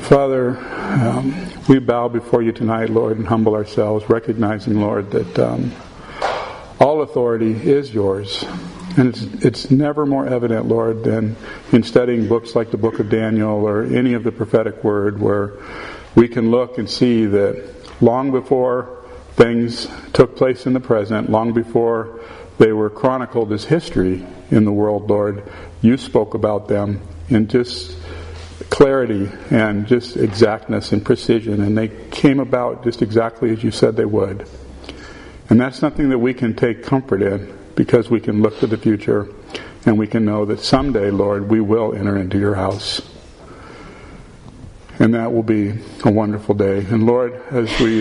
Father, we bow before you tonight, Lord, and humble ourselves, recognizing, Lord, that all authority is yours. And it's never more evident, Lord, than in studying books like the book of Daniel or any of the prophetic word, where we can look and see that long before things took place in the present, long before they were chronicled as history in the world, Lord, you spoke about them in just clarity and just exactness and precision, and they came about just exactly as you said they would. And that's something that we can take comfort in, because we can look to the future and we can know that someday, Lord, we will enter into your house. And that will be a wonderful day. And Lord, as we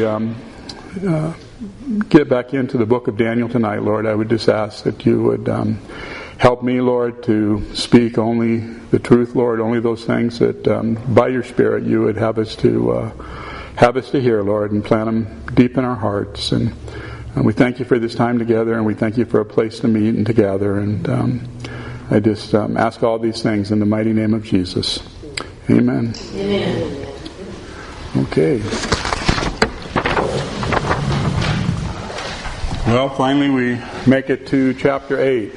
get back into the book of Daniel tonight, Lord, I would just ask that you would help me, Lord, to speak only the truth, Lord, only those things that by your Spirit you would have us to hear, Lord, and plant them deep in our hearts. And we thank you for this time together, and we thank you for a place to meet and to gather. And I just ask all these things in the mighty name of Jesus. Amen. Amen. Okay. Well, finally we make it to chapter 8.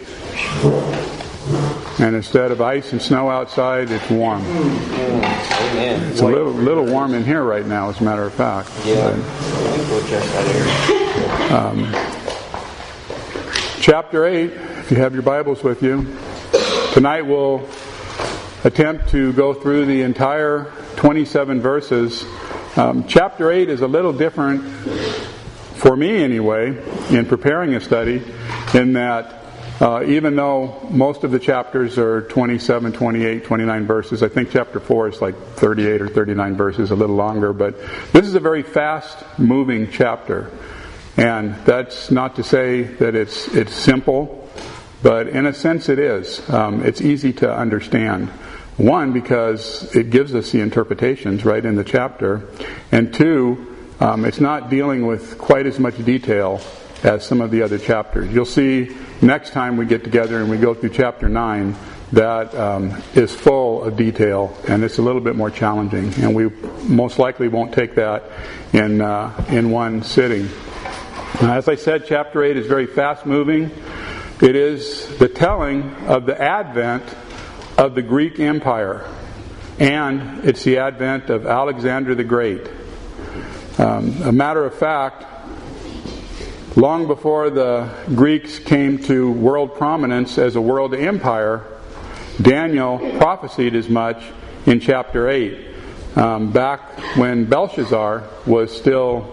And instead of ice and snow outside, it's warm. Amen. It's a little warm in here right now, as a matter of fact. Yeah. We'll adjust that area. Chapter 8, if you have your Bibles with you, tonight we'll attempt to go through the entire 27 verses. Chapter 8 is a little different, for me anyway, in preparing a study, in that even though most of the chapters are 27, 28, 29 verses, I think chapter 4 is like 38 or 39 verses, a little longer, but this is a very fast-moving chapter. And that's not to say that it's simple, but in a sense it is. It's easy to understand. One, because it gives us the interpretations right in the chapter, and two, it's not dealing with quite as much detail as some of the other chapters. You'll see next time we get together and we go through chapter 9, that is full of detail, and it's a little bit more challenging, and we most likely won't take that in one sitting. As I said, chapter 8 is very fast-moving. It is the telling of the advent of the Greek Empire, and it's the advent of Alexander the Great. A matter of fact, long before the Greeks came to world prominence as a world empire, Daniel prophesied as much in chapter 8, back when Belshazzar was still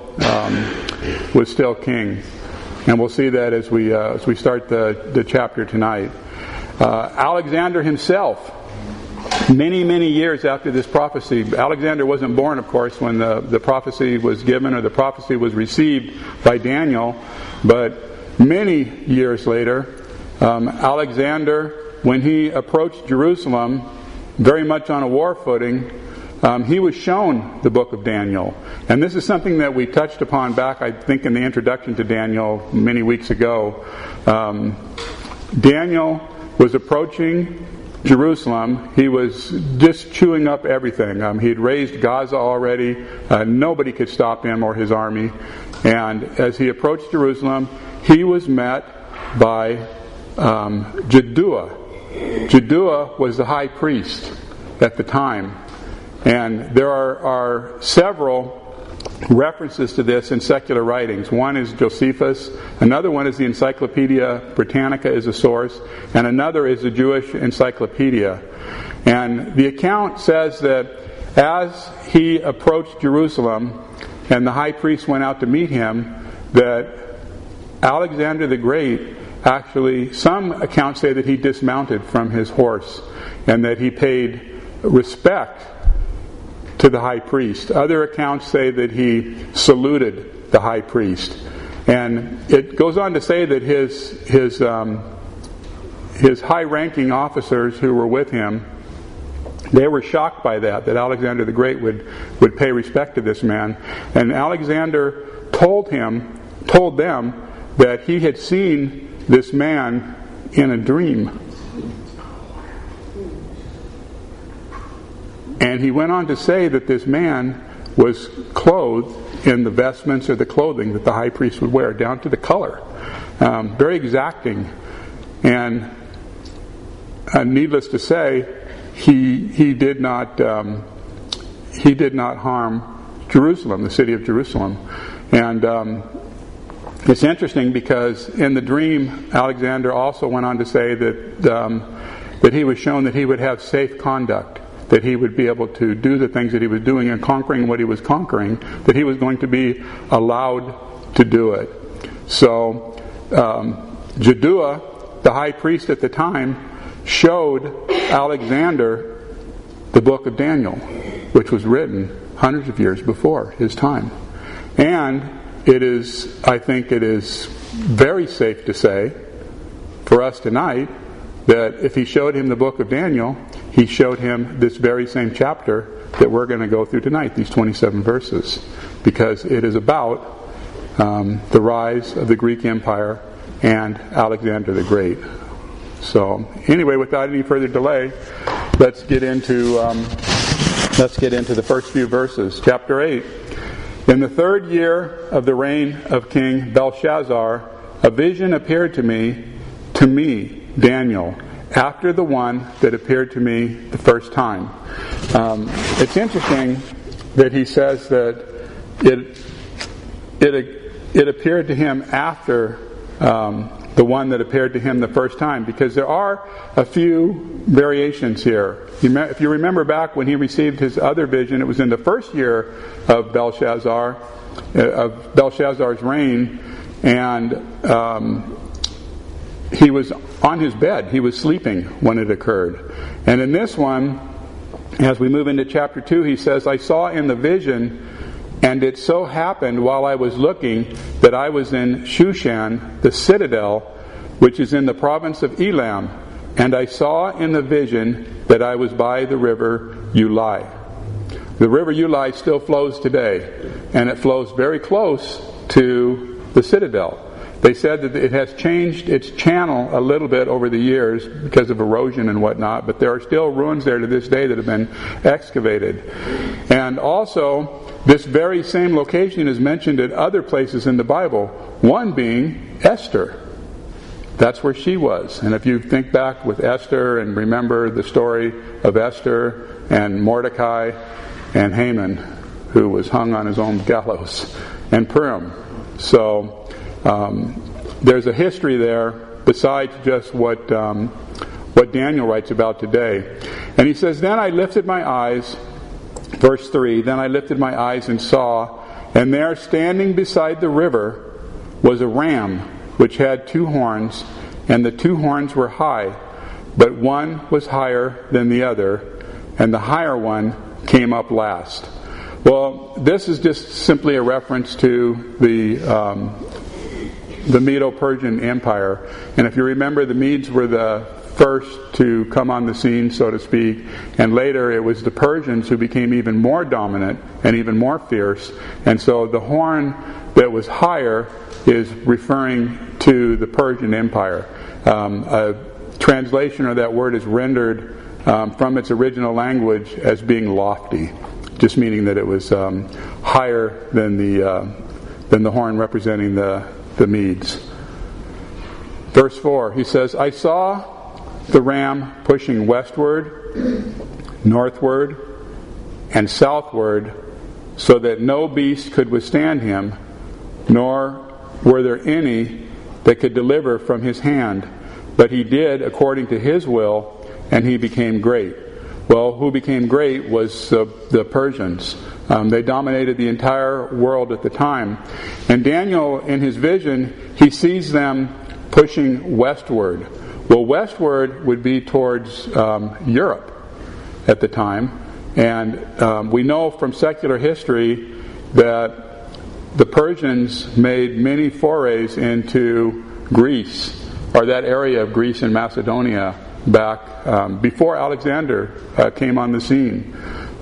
king. And we'll see that as we start the chapter tonight. Alexander himself, many years after this prophecy, Alexander wasn't born, of course, when the prophecy was given or the prophecy was received by Daniel, but many years later, Alexander, when he approached Jerusalem, very much on a war footing, he was shown the book of Daniel. And this is something that we touched upon back, I think, in the introduction to Daniel many weeks ago. Daniel was approaching Jerusalem. He was just chewing up everything. He had raised Gaza already. Nobody could stop him or his army. And as he approached Jerusalem, he was met by Jaddua. Jaddua was the high priest at the time. And there are several references to this in secular writings. One is Josephus, another one is the Encyclopedia Britannica is a source, and another is the Jewish Encyclopedia. And the account says that as he approached Jerusalem and the high priest went out to meet him, that Alexander the Great actually, some accounts say that he dismounted from his horse and that he paid respect to the high priest. Other accounts say that he saluted the high priest. And it goes on to say that his high-ranking officers who were with him, they were shocked by that Alexander the Great would pay respect to this man. And Alexander told them that he had seen this man in a dream. And he went on to say that this man was clothed in the vestments or the clothing that the high priest would wear, down to the color. Very exacting. And needless to say, he did not harm Jerusalem, the city of Jerusalem. And it's interesting because in the dream, Alexander also went on to say that he was shown that he would have safe conduct, that he would be able to do the things that he was doing and conquering what he was conquering, that he was going to be allowed to do it. So Jaddua, the high priest at the time, showed Alexander the book of Daniel, which was written hundreds of years before his time. And I think it is very safe to say for us tonight that if he showed him the book of Daniel, he showed him this very same chapter that we're going to go through tonight, these 27 verses, because it is about the rise of the Greek Empire and Alexander the Great. So anyway, without any further delay, let's get into the first few verses. Chapter 8. In the 3rd year of the reign of King Belshazzar, a vision appeared to me, Daniel, after the one that appeared to me the first time. It's interesting that he says that it appeared to him after the one that appeared to him the first time, because there are a few variations here. If you remember back when he received his other vision, it was in the 1st year of Belshazzar's reign, and he was on his bed. He was sleeping when it occurred. And in this one, as we move into chapter 2, he says, I saw in the vision, and it so happened while I was looking that I was in Shushan, the citadel, which is in the province of Elam, and I saw in the vision that I was by the river Ulai. The river Ulai still flows today, and it flows very close to the citadel. They said that it has changed its channel a little bit over the years because of erosion and whatnot, but there are still ruins there to this day that have been excavated. And also, this very same location is mentioned at other places in the Bible, one being Esther. That's where she was. And if you think back with Esther and remember the story of Esther and Mordecai and Haman, who was hung on his own gallows, and Purim. So there's a history there besides just what Daniel writes about today. And he says, then I lifted my eyes, verse 3, then I lifted my eyes and saw, and there standing beside the river was a ram which had 2 horns, and the 2 horns were high, but one was higher than the other, and the higher one came up last. Well, this is just simply a reference to the Medo-Persian Empire. And if you remember, the Medes were the first to come on the scene, so to speak, and later it was the Persians who became even more dominant and even more fierce. And so the horn that was higher is referring to the Persian Empire. A translation of that word is rendered from its original language as being lofty, just meaning that it was higher than the horn representing the Medes. Verse 4, he says, I saw the ram pushing westward, northward, and southward, so that no beast could withstand him, nor were there any that could deliver from his hand. But he did according to his will, and he became great. Well, who became great was the Persians. They dominated the entire world at the time. And Daniel, in his vision, he sees them pushing westward. Well, westward would be towards Europe at the time. And we know from secular history that the Persians made many forays into Greece, or that area of Greece and Macedonia, back before Alexander came on the scene.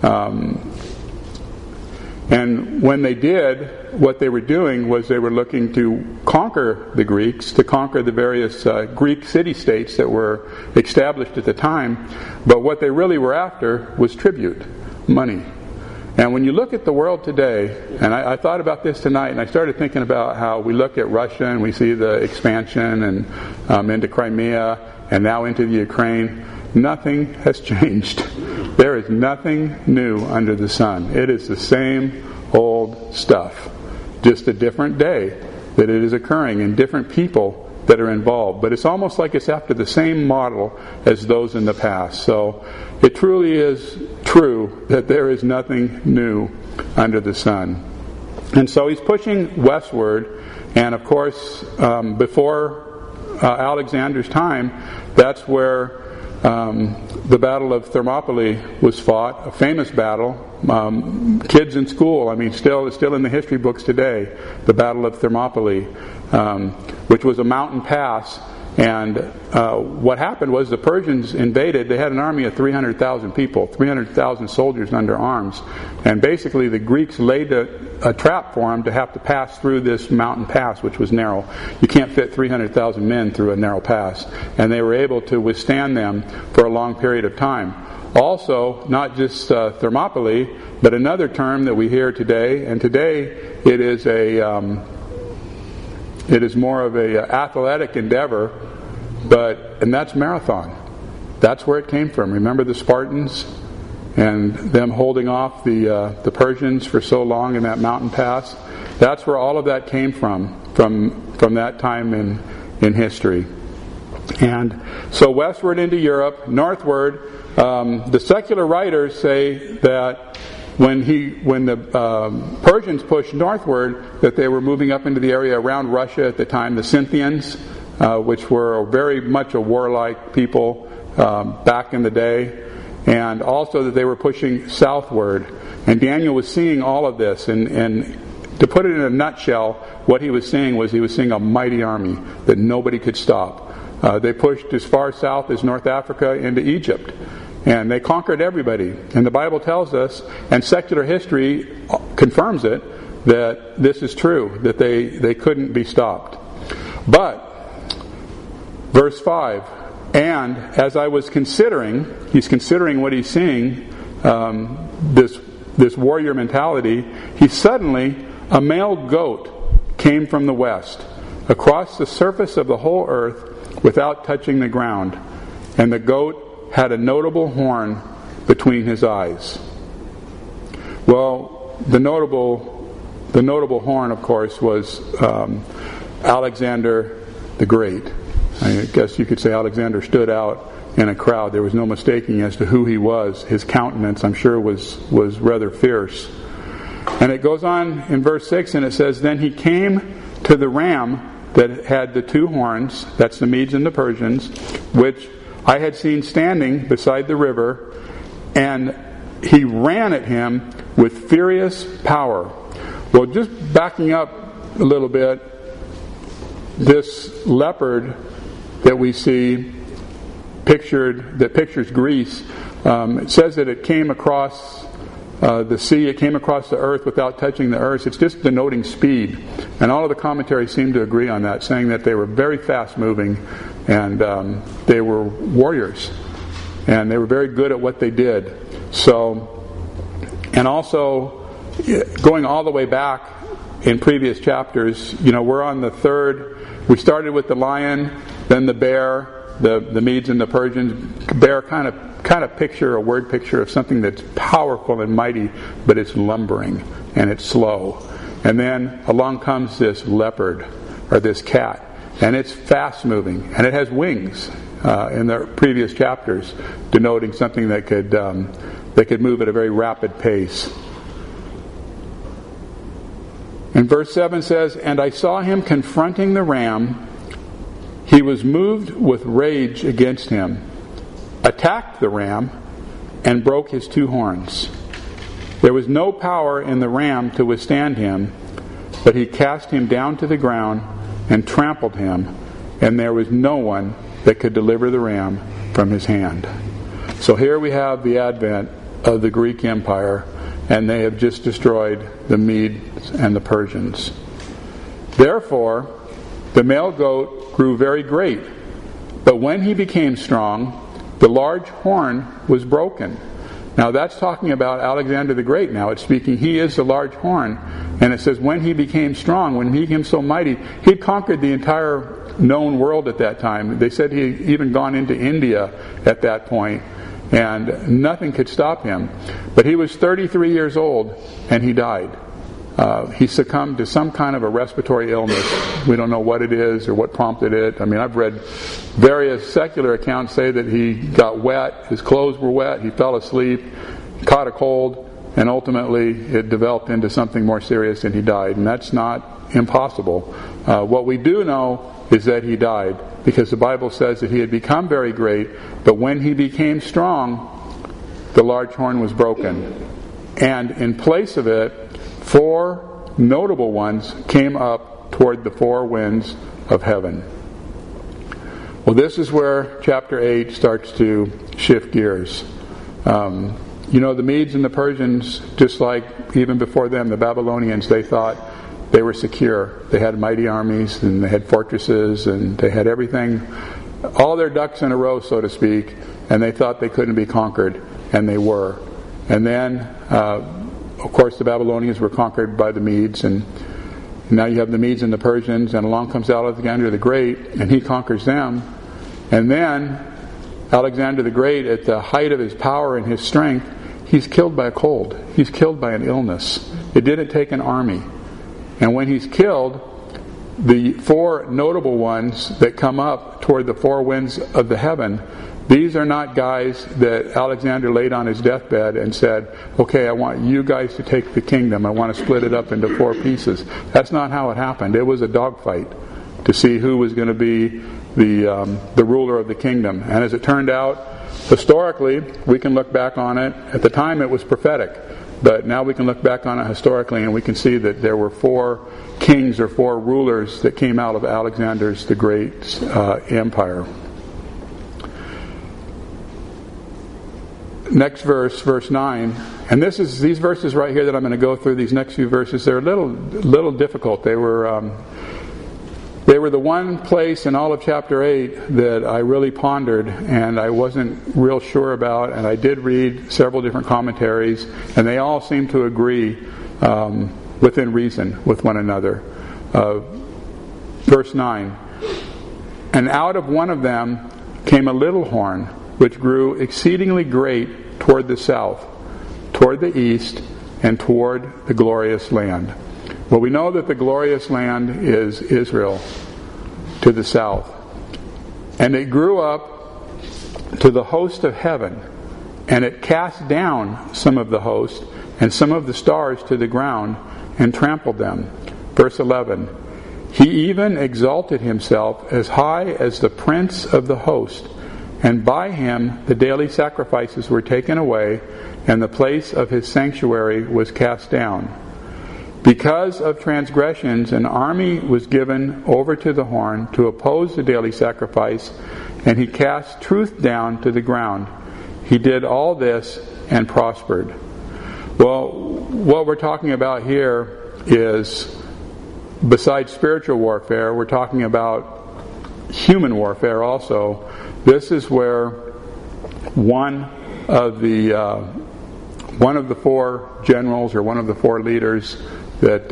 And when they did, what they were doing was they were looking to conquer the Greeks, to conquer the various Greek city-states that were established at the time. But what they really were after was tribute. money. And when you look at the world today, and I thought about this tonight, and I started thinking about how we look at Russia and we see the expansion and into Crimea and now into the Ukraine. Nothing has changed. There is nothing new under the sun. It is the same old stuff. Just a different day that it is occurring and different people that are involved. But it's almost like it's after the same model as those in the past. So it truly is true that there is nothing new under the sun. And so he's pushing westward. And of course, before Alexander's time, that's where the Battle of Thermopylae was fought, a famous battle. Kids in school, it's still in the history books today, the Battle of Thermopylae, which was a mountain pass. And what happened was the Persians invaded. They had an army of 300,000 people, 300,000 soldiers under arms. And basically the Greeks laid a trap for them to have to pass through this mountain pass, which was narrow. You can't fit 300,000 men through a narrow pass. And they were able to withstand them for a long period of time. Also, not just Thermopylae, but another term that we hear today, and today it is more of a athletic endeavor, and that's marathon. That's where it came from. Remember the Spartans and them holding off the Persians for so long in that mountain pass? That's where all of that came from that time in history. And so westward into Europe, northward, the secular writers say that when the Persians pushed northward, that they were moving up into the area around Russia at the time, the Scythians, which were very much a warlike people back in the day, and also that they were pushing southward. And Daniel was seeing all of this, and to put it in a nutshell, what he was seeing a mighty army that nobody could stop. They pushed as far south as North Africa into Egypt. And they conquered everybody. And the Bible tells us, and secular history confirms it, that this is true, that they couldn't be stopped. But, verse 5, and as I was considering, he's considering what he's seeing, this warrior mentality, suddenly, a male goat came from the west, across the surface of the whole earth, without touching the ground. And the goat had a notable horn between his eyes. Well, the notable horn, of course, was Alexander the Great. I guess you could say Alexander stood out in a crowd. There was no mistaking as to who he was. His countenance, I'm sure, was rather fierce. And it goes on in verse 6, and it says, Then he came to the ram that had the two horns, that's the Medes and the Persians, which I had seen standing beside the river, and he ran at him with furious power. Well, just backing up a little bit, this leopard that we see that pictures Greece, it says that it came across the sea, it came across the earth without touching the earth. It's just denoting speed. And all of the commentaries seem to agree on that, saying that they were very fast moving, and they were warriors, and they were very good at what they did. So, and also going all the way back in previous chapters, we're on the third. We started with the lion, then the bear, the Medes and the Persians. Bear kind of picture, a word picture of something that's powerful and mighty, but it's lumbering and it's slow. And then along comes this leopard, or this cat, and it's fast moving, and it has wings in the previous chapters, denoting something that could move at a very rapid pace. And verse 7 says, And I saw him confronting the ram. He was moved with rage against him, attacked the ram, and broke his two horns. There was no power in the ram to withstand him, but he cast him down to the ground and trampled him, and there was no one that could deliver the ram from his hand. So here we have the advent of the Greek Empire, and they have just destroyed the Medes and the Persians. Therefore, the male goat grew very great, but when he became strong, the large horn was broken, Now that's talking about Alexander the Great now. It's speaking, he is the large horn. And it says, when he became strong, when he became so mighty, he'd conquered the entire known world at that time. They said he'd even gone into India at that point, and nothing could stop him. But he was 33 years old, and he died. He succumbed to some kind of a respiratory illness. We don't know what it is or what prompted it. I mean, I've read various secular accounts say that he got wet, his clothes were wet, he fell asleep, caught a cold, and ultimately it developed into something more serious and he died. And that's not impossible. What we do know is that he died, because the Bible says that he had become very great, but when he became strong, the large horn was broken. And in place of it, 4 notable ones came up toward the 4 winds of heaven. Well, this is where chapter 8 starts to shift gears. The Medes and the Persians, just like even before them, the Babylonians, they thought they were secure. They had mighty armies, and they had fortresses, and they had everything, all their ducks in a row, so to speak, and they thought they couldn't be conquered, and they were. And then, of course, the Babylonians were conquered by the Medes, and now you have the Medes and the Persians, and along comes Alexander the Great, and he conquers them. And then Alexander the Great, at the height of his power and his strength, he's killed by a cold. He's killed by an illness. It didn't take an army. And when he's killed, the 4 notable ones that come up toward the 4 winds of the heaven, these are not guys that Alexander laid on his deathbed and said, okay, I want you guys to take the kingdom. I want to split it up into 4 pieces. That's not how it happened. It was a dogfight to see who was going to be the ruler of the kingdom. And as it turned out, historically, we can look back on it. At the time, it was prophetic. But now we can look back on it historically, and we can see that there were 4 kings or 4 rulers that came out of Alexander's the Great's empire. Next verse, verse 9, and these verses right here that I'm going to go through, these next few verses, they're a little difficult. They were the one place in all of chapter 8 that I really pondered and I wasn't real sure about, and I did read several different commentaries, and they all seem to agree within reason with one another. Verse 9, and out of one of them came a little horn, which grew exceedingly great toward the south, toward the east, and toward the glorious land. Well, we know that the glorious land is Israel to the south. And it grew up to the host of heaven, and it cast down some of the host and some of the stars to the ground and trampled them. Verse 11, he even exalted himself as high as the prince of the host, and by him the daily sacrifices were taken away, and the place of his sanctuary was cast down. Because of transgressions, an army was given over to the horn to oppose the daily sacrifice, and he cast truth down to the ground. He did all this and prospered. Well, what we're talking about here is, besides spiritual warfare, we're talking about human warfare also. This is where one of the 4 generals, or one of the 4 leaders that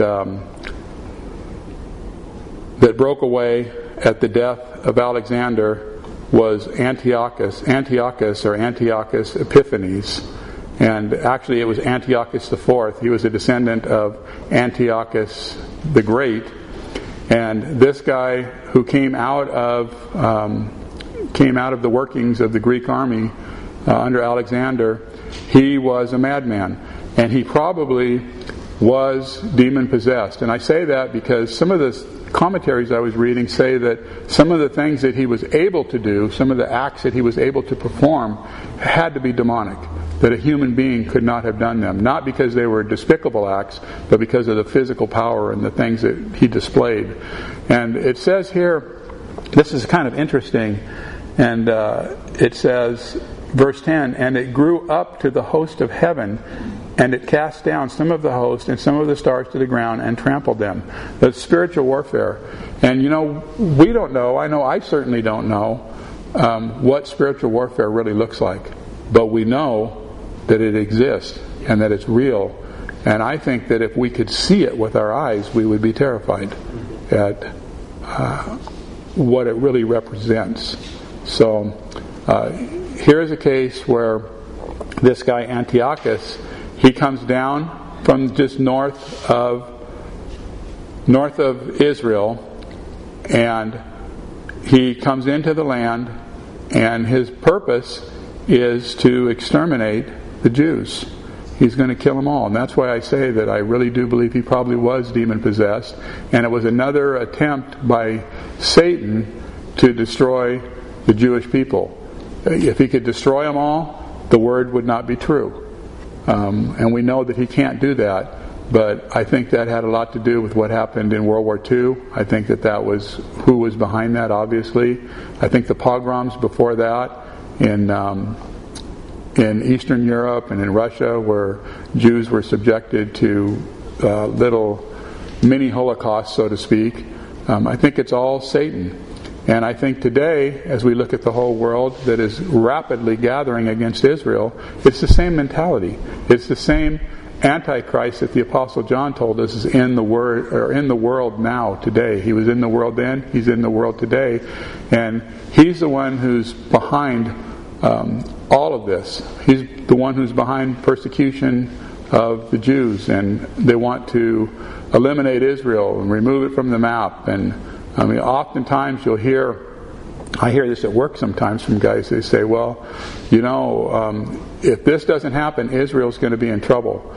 broke away at the death of Alexander was Antiochus Epiphanes. And actually it was Antiochus IV. He was a descendant of Antiochus the Great. And this guy, who came out of the workings of the Greek army under Alexander, he was a madman. And he probably was demon-possessed. And I say that because some of the commentaries I was reading say that some of the things that he was able to do, some of the acts that he was able to perform, had to be demonic. That a human being could not have done them. Not because they were despicable acts, but because of the physical power and the things that he displayed. And it says here, this is kind of interesting, and it says, verse 10, and it grew up to the host of heaven, and it cast down some of the host and some of the stars to the ground and trampled them. That's spiritual warfare. And we don't know, I certainly don't know what spiritual warfare really looks like. But we know that it exists and that it's real. And I think that if we could see it with our eyes, we would be terrified at what it really represents. So here's a case where this guy Antiochus, he comes down from just north of Israel, and he comes into the land, and his purpose is to exterminate the Jews. He's going to kill them all. And that's why I say that I really do believe he probably was demon-possessed. And it was another attempt by Satan to destroy the Jewish people. If he could destroy them all, the word would not be true. And we know that he can't do that. But I think that had a lot to do with what happened in World War II. I think that was who was behind that, obviously. I think the pogroms before that in Eastern Europe and in Russia, where Jews were subjected to little mini Holocausts, so to speak. I think it's all Satan. And I think today, as we look at the whole world that is rapidly gathering against Israel, it's the same mentality. It's the same Antichrist that the Apostle John told us is in the world now, today. He was in the world then, he's in the world today. And he's the one who's behind all of this. He's the one who's behind persecution of the Jews, and they want to eliminate Israel and remove it from the map. And I mean, oftentimes I hear this at work sometimes from guys. They say, well, if this doesn't happen, Israel's going to be in trouble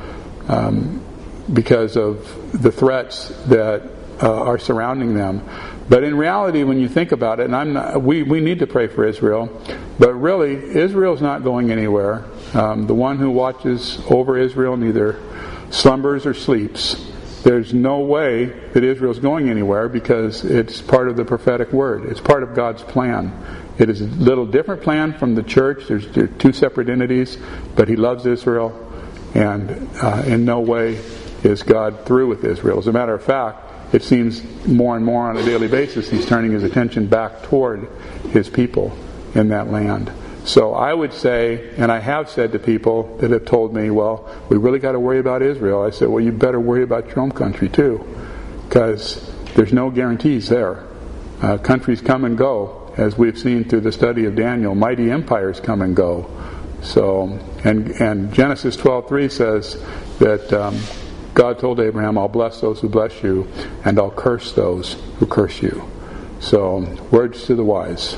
because of the threats that are surrounding them. But in reality, when you think about it, and we need to pray for Israel, but really, Israel's not going anywhere. The one who watches over Israel neither slumbers or sleeps. There's no way that Israel's going anywhere because it's part of the prophetic word. It's part of God's plan. It is a little different plan from the church. There's two separate entities, but He loves Israel, and in no way is God through with Israel. As a matter of fact, it seems more and more on a daily basis He's turning His attention back toward His people in that land. So I would say, and I have said to people that have told me, well, we really got to worry about Israel. I said, well, you better worry about your own country too, because there's no guarantees there. Countries come and go, as we've seen through the study of Daniel. Mighty empires come and go. So, and Genesis 12:3 says that God told Abraham, I'll bless those who bless you, and I'll curse those who curse you. So, words to the wise.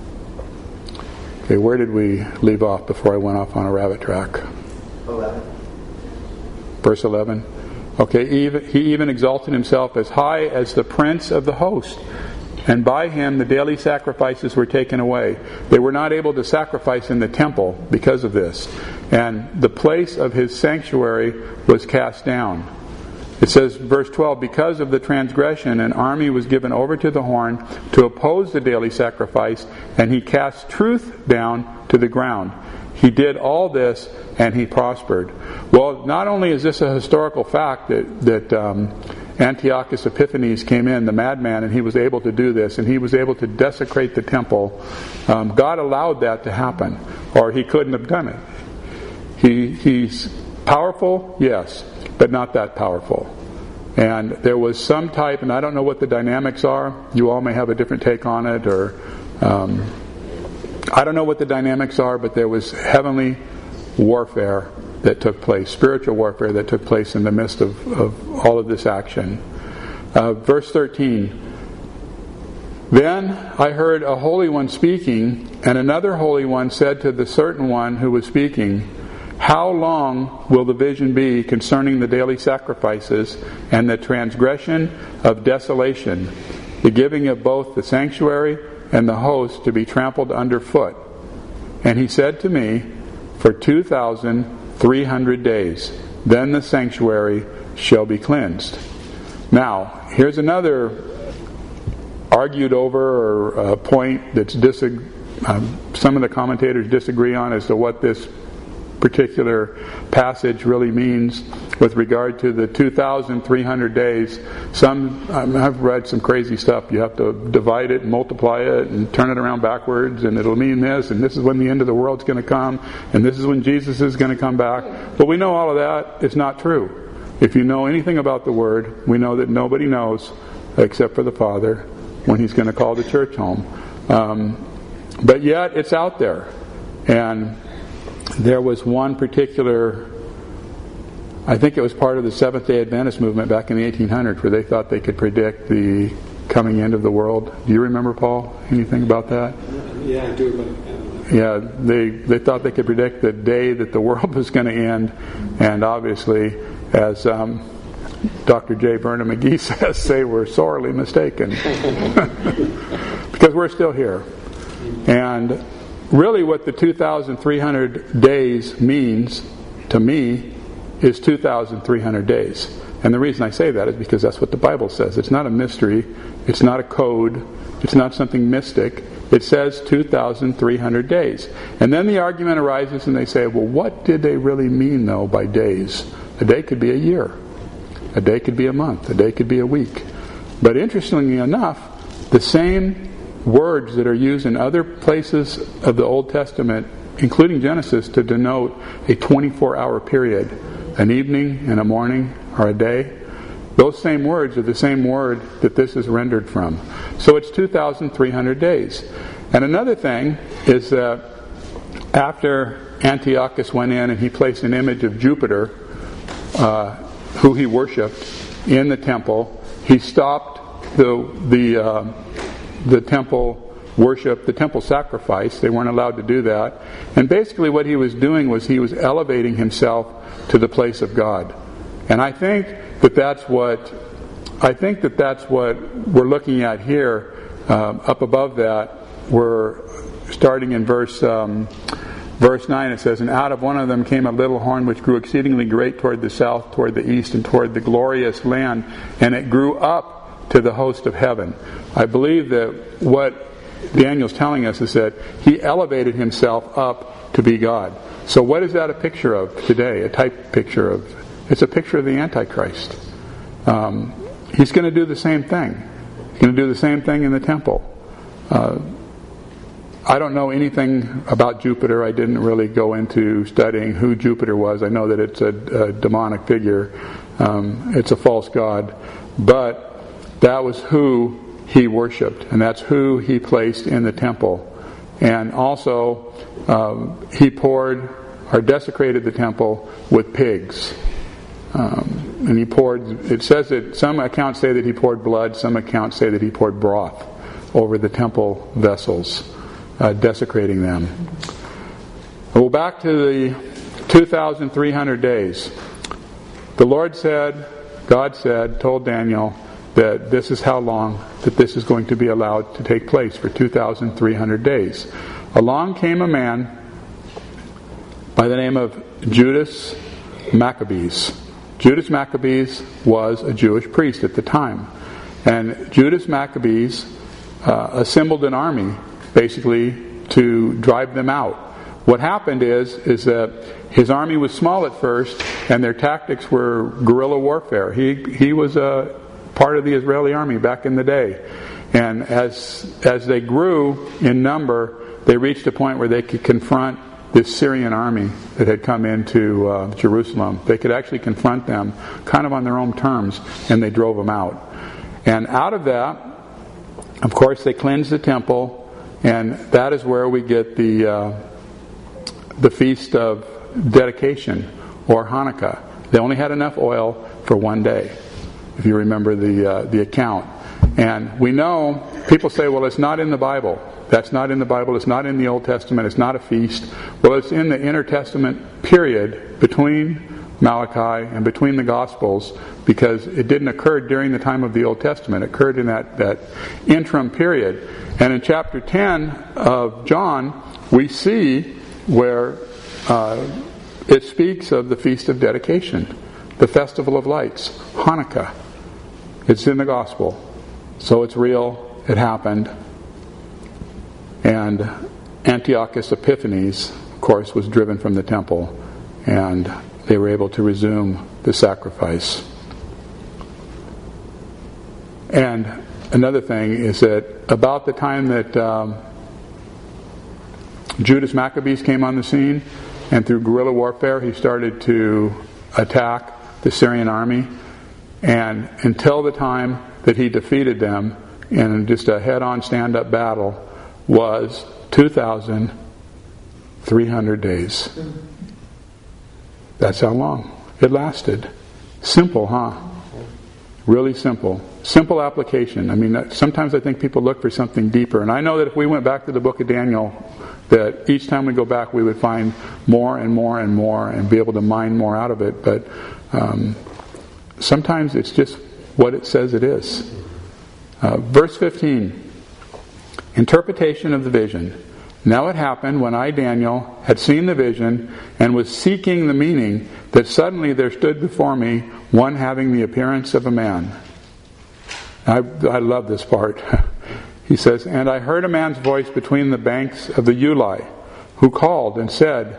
Okay, where did we leave off before I went off on a rabbit track? 11. Verse 11. Okay, he even exalted himself as high as the prince of the host, and by him the daily sacrifices were taken away. They were not able to sacrifice in the temple because of this, and the place of his sanctuary was cast down. It says, verse 12, because of the transgression, an army was given over to the horn to oppose the daily sacrifice, and he cast truth down to the ground. He did all this, and he prospered. Well, not only is this a historical fact that Antiochus Epiphanes came in, the madman, and he was able to do this, and he was able to desecrate the temple. God allowed that to happen, or he couldn't have done it. He's powerful, yes, but not that powerful. And there was some type, and I don't know what the dynamics are. You all may have a different take on it, or I don't know what the dynamics are, but there was heavenly warfare that took place, spiritual warfare that took place in the midst of all of this action. Verse 13. Then I heard a holy one speaking, and another holy one said to the certain one who was speaking, how long will the vision be concerning the daily sacrifices and the transgression of desolation, the giving of both the sanctuary and the host to be trampled underfoot? And he said to me, for 2,300 days, then the sanctuary shall be cleansed. Now, here's another argued over or point that's some of the commentators disagree on as to what this particular passage really means. with regard to the 2,300 days. I've read some crazy stuff. You have to divide it, multiply it, and turn it around backwards, and it'll mean this, and this is when the end of the world's going to come, and this is when Jesus is going to come back. But we know all of that is not true. If you know anything about the Word, we know that nobody knows except for the Father when He's going to call the church home. But yet it's out there. And there was one particular, I think it was part of the Seventh-day Adventist movement back in the 1800s, where they thought they could predict the coming end of the world. Do you remember, Paul, anything about that? Yeah, I do. Yeah, they thought they could predict the day that the world was going to end. And obviously, as Dr. J. Vernon McGee says, they were sorely mistaken. Because we're still here. And really what the 2,300 days means to me is 2,300 days. And the reason I say that is because that's what the Bible says. It's not a mystery. It's not a code. It's not something mystic. It says 2,300 days. And then the argument arises and they say, well, what did they really mean, though, by days? A day could be a year. A day could be a month. A day could be a week. But interestingly enough, the same words that are used in other places of the Old Testament, including Genesis, to denote a 24-hour period, an evening and a morning or a day, those same words are the same word that this is rendered from. So it's 2,300 days. And another thing is that after Antiochus went in and he placed an image of Jupiter, who he worshipped, in the temple, he stopped the temple worship, the temple sacrifice. They weren't allowed to do that. And basically what he was doing was he was elevating himself to the place of God. And I think that that's what we're looking at here. Up above that, we're starting in verse 9. It says, "And out of one of them came a little horn which grew exceedingly great toward the south, toward the east, and toward the glorious land, and it grew up to the host of heaven." I believe that what Daniel's telling us is that he elevated himself up to be God. So what is that a picture of today? It's a picture of the Antichrist. He's going to do the same thing. He's going to do the same thing in the temple. I don't know anything about Jupiter. I didn't really go into studying who Jupiter was. I know that it's a demonic figure. It's a false god. But that was who he worshipped, and that's who he placed in the temple. And also, he desecrated the temple with pigs. And he poured, it says that some accounts say that he poured blood, some accounts say that he poured broth over the temple vessels, desecrating them. Well, back to the 2,300 days. The Lord said, God said, told Daniel that this is how long that this is going to be allowed to take place, for 2,300 days. Along came a man by the name of Judas Maccabees. Judas Maccabees was a Jewish priest at the time. And Judas Maccabees assembled an army, basically, to drive them out. What happened is that his army was small at first, and their tactics were guerrilla warfare. He was a part of the Israeli army back in the day. And as they grew in number, they reached a point where they could confront this Syrian army that had come into Jerusalem. They could actually confront them kind of on their own terms, and they drove them out. And out of that, of course, they cleansed the temple, and that is where we get the Feast of Dedication, or Hanukkah. They only had enough oil for one day, if you remember the account. And we know, people say, well, it's not in the Bible. That's not in the Bible. It's not in the Old Testament. It's not a feast. Well, it's in the intertestament period between Malachi and between the Gospels, because it didn't occur during the time of the Old Testament. It occurred in that interim period. And in chapter 10 of John, we see where it speaks of the Feast of Dedication, the Festival of Lights, Hanukkah. It's in the Gospel. So it's real. It happened. And Antiochus Epiphanes, of course, was driven from the temple. And they were able to resume the sacrifice. And another thing is that about the time that Judas Maccabeus came on the scene, and through guerrilla warfare he started to attack the Syrian army, and until the time that he defeated them in just a head-on stand-up battle was 2,300 days. That's how long it lasted. Simple, huh? Really simple. Simple application. I mean, sometimes I think people look for something deeper. And I know that if we went back to the book of Daniel, that each time we go back we would find more and more and more and be able to mine more out of it. But sometimes it's just what it says it is. Verse 15. Interpretation of the vision. Now it happened when I, Daniel, had seen the vision and was seeking the meaning, that suddenly there stood before me one having the appearance of a man. I love this part. He says, and I heard a man's voice between the banks of the Ulai, who called and said,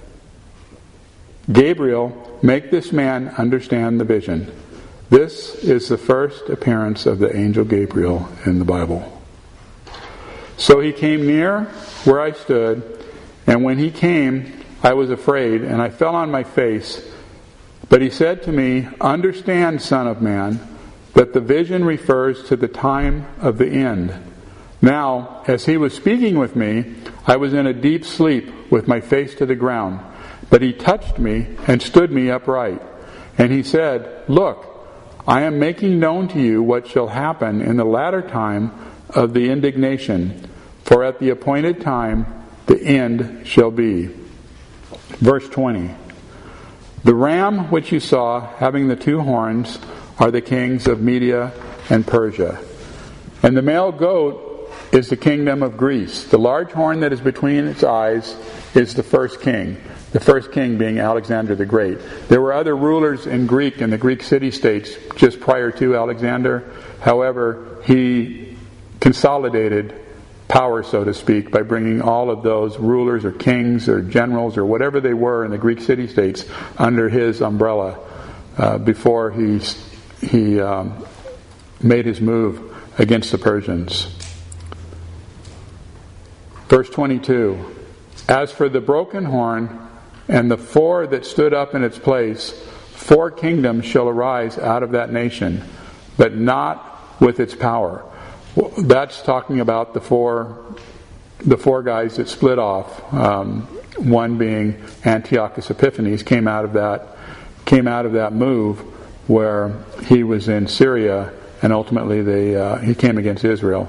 Gabriel, make this man understand the vision. This is the first appearance of the angel Gabriel in the Bible. So he came near where I stood, and when he came, I was afraid, and I fell on my face. But he said to me, understand, Son of Man, that the vision refers to the time of the end. Now, as he was speaking with me, I was in a deep sleep with my face to the ground. But he touched me and stood me upright. And he said, look, I am making known to you what shall happen in the latter time of the indignation. For at the appointed time, the end shall be. Verse 20. The ram which you saw, having the two horns, are the kings of Media and Persia. And the male goat is the kingdom of Greece. The large horn that is between its eyes is the first king. The first king being Alexander the Great. There were other rulers in the Greek city-states just prior to Alexander. However, he consolidated power, so to speak, by bringing all of those rulers or kings or generals or whatever they were in the Greek city-states under his umbrella before he made his move against the Persians. Verse 22. As for the broken horn and the four that stood up in its place, 4 kingdoms shall arise out of that nation, but not with its power. That's talking about the four guys that split off. One being Antiochus Epiphanes came out of that move where he was in Syria, and ultimately he came against Israel.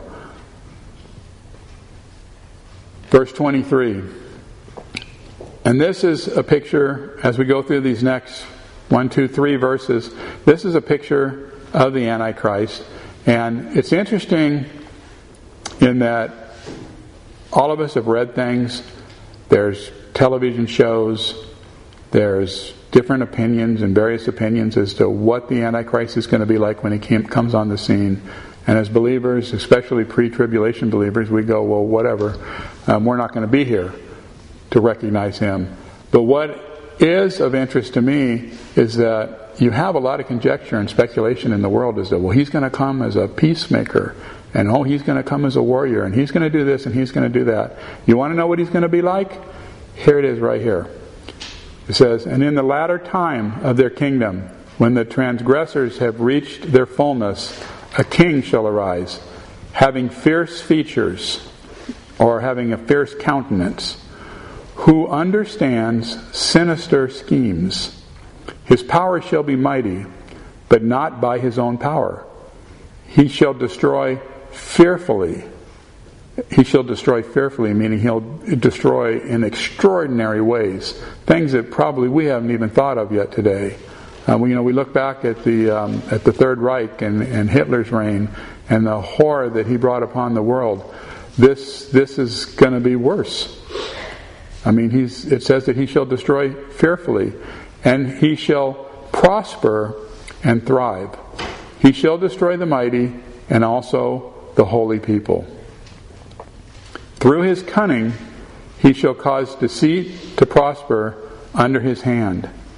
Verse 23. And this is a picture, as we go through these next 1, 2, 3 verses, this is a picture of the Antichrist. And it's interesting in that all of us have read things. There's television shows. There's different opinions and various opinions as to what the Antichrist is going to be like when he comes on the scene. And as believers, especially pre-tribulation believers, we go, well, whatever. We're not going to be here to recognize him. But what is of interest to me is that you have a lot of conjecture and speculation in the world as to, well, he's going to come as a peacemaker, and he's going to come as a warrior, and he's going to do this and he's going to do that. You want to know what he's going to be like? Here it is right here. It says, and in the latter time of their kingdom, when the transgressors have reached their fullness, a king shall arise, having fierce features, or having a fierce countenance, who understands sinister schemes. His power shall be mighty, but not by his own power. He shall destroy fearfully. He shall destroy fearfully, meaning he'll destroy in extraordinary ways. Things that probably we haven't even thought of yet today. We look back at the Third Reich and Hitler's reign and the horror that he brought upon the world. This is going to be worse. I mean, it says that he shall destroy fearfully, and he shall prosper and thrive. He shall destroy the mighty and also the holy people. Through his cunning he shall cause deceit to prosper under his hand.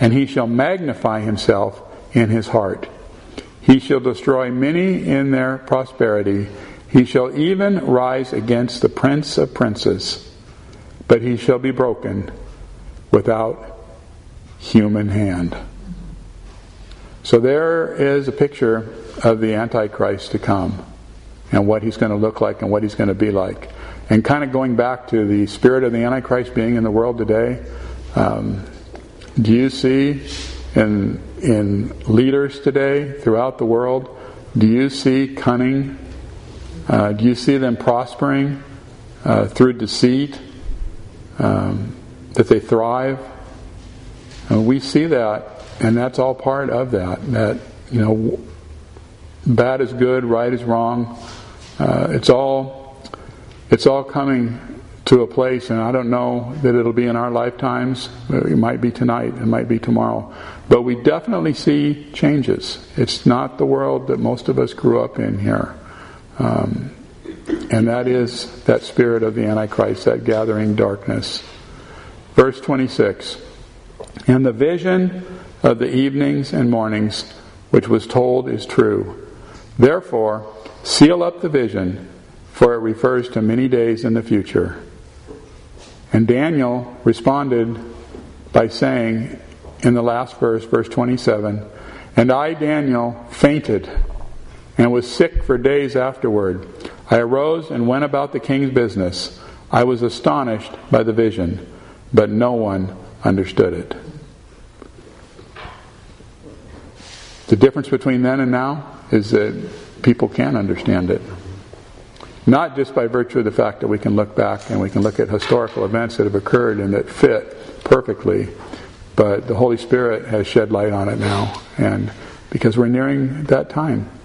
and he shall magnify himself in his heart. He shall destroy many in their prosperity. He shall even rise against the prince of princes, but he shall be broken without human hand. So there is a picture of the Antichrist to come, and what he's going to look like and what he's going to be like. And kind of going back to the spirit of the Antichrist being in the world today, do you see in leaders today throughout the world, do you see cunning? Do you see them prospering through deceit? That they thrive? And we see that, and that's all part of that. That, bad is good, right is wrong. It's all coming to a place, and I don't know that it'll be in our lifetimes. It might be tonight, it might be tomorrow. But we definitely see changes. It's not the world that most of us grew up in here. And that is that spirit of the Antichrist, that gathering darkness. Verse 26. And the vision of the evenings and mornings which was told is true. Therefore, seal up the vision, for it refers to many days in the future. And Daniel responded by saying in the last verse, verse 27, And I, Daniel, fainted and was sick for days afterward. I arose and went about the king's business. I was astonished by the vision, but no one understood it. The difference between then and now is that people can understand it. Not just by virtue of the fact that we can look back and we can look at historical events that have occurred and that fit perfectly, but the Holy Spirit has shed light on it now, and because we're nearing that time.